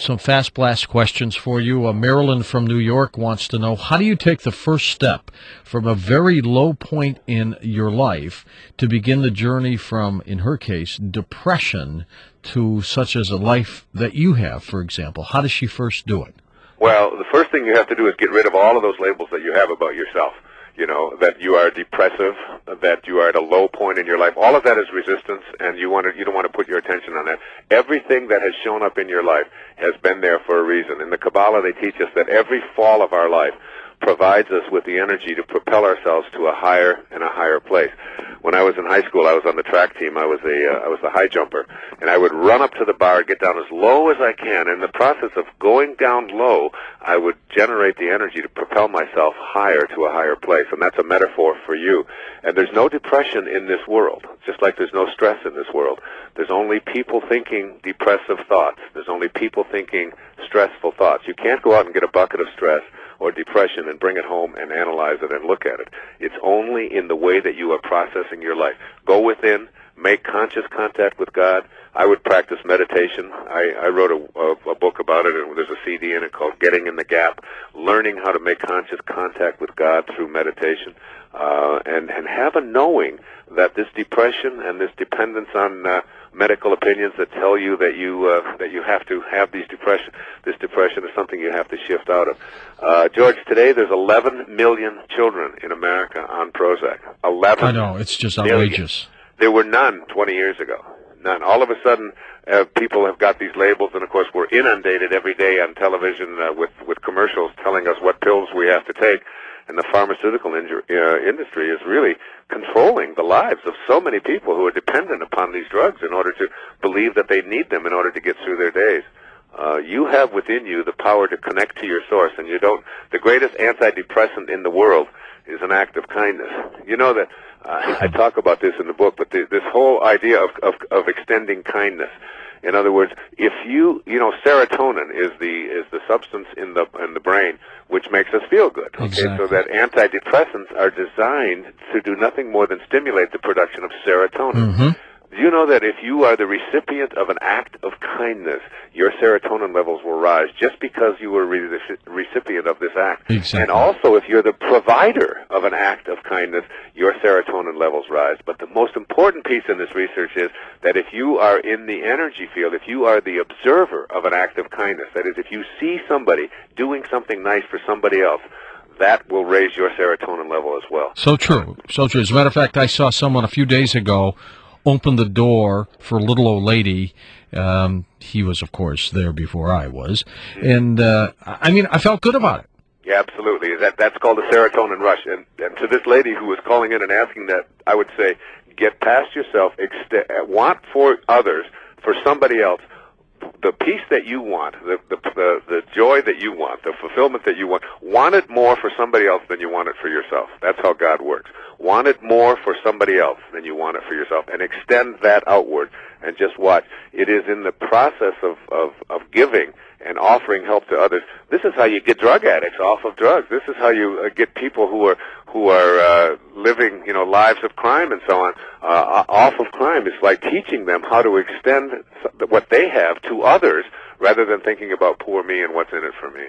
some fast blast questions for you. Marilyn from New York wants to know, how do you take the first step from a very low point in your life to begin the journey from, in her case, depression to such as a life that you have, for example? How does she first do it? Well, the first thing you have to do is get rid of all of those labels that you have about yourself. You know, that you are depressive, that you are at a low point in your life. All of that is resistance, and you don't want to put your attention on that. Everything that has shown up in your life has been there for a reason. In the Kabbalah, they teach us that every fall of our life provides us with the energy to propel ourselves to a higher and a higher place. When I was in high school, I was on the track team. I was the high jumper, and I would run up to the bar, get down as low as I can. In the process of going down low, I would generate the energy to propel myself higher to a higher place, and that's a metaphor for you. And there's no depression in this world, just like there's no stress in this world. There's only people thinking depressive thoughts. There's only people thinking stressful thoughts. You can't go out and get a bucket of stress or depression and bring it home and analyze it and look at it. It's only in the way that you are processing your life. Go within, make conscious contact with God. I would practice meditation. I wrote a book about it, and there's a CD in it called Getting in the Gap, learning how to make conscious contact with God through meditation, and have a knowing that this depression and this dependence on medical opinions that tell you that you have to have this depression is something you have to shift out of. George, today there's 11 million children in America on Prozac. 11. I know, it's just outrageous. There were none 20 years ago. None. All of a sudden, people have got these labels, and of course we're inundated every day on television with commercials telling us what pills we have to take. And the pharmaceutical industry is really controlling the lives of so many people who are dependent upon these drugs in order to believe that they need them in order to get through their days. You have within you the power to connect to your source, and you don't. The greatest antidepressant in the world is an act of kindness. You know that I talk about this in the book, but this whole idea of extending kindness. In other words, if serotonin is the substance in the brain which makes us feel good. Okay, exactly. So that antidepressants are designed to do nothing more than stimulate the production of serotonin. Mm-hmm. Do you know that if you are the recipient of an act of kindness, your serotonin levels will rise just because you were the recipient of this act? Exactly. And also, if you're the provider of an act of kindness, your serotonin levels rise. But the most important piece in this research is that if you are in the energy field, if you are the observer of an act of kindness, that is, if you see somebody doing something nice for somebody else, that will raise your serotonin level as well. So true. So true. As a matter of fact, I saw someone a few days ago open the door for a little old lady. He was, of course, there before I was. And, I felt good about it. Yeah, absolutely. That's called a serotonin rush. And to this lady who was calling in and asking that, I would say, get past yourself, want for others, for somebody else, the peace that you want, the joy that you want, the fulfillment that you want it more for somebody else than you want it for yourself. That's how God works. Want it more for somebody else than you want it for yourself, and extend that outward, and just watch. It is in the process of giving and offering help to others. This is how you get drug addicts off of drugs. This is how you get people who are living, lives of crime and so on, off of crime. It's like teaching them how to extend what they have to others rather than thinking about poor me and what's in it for me.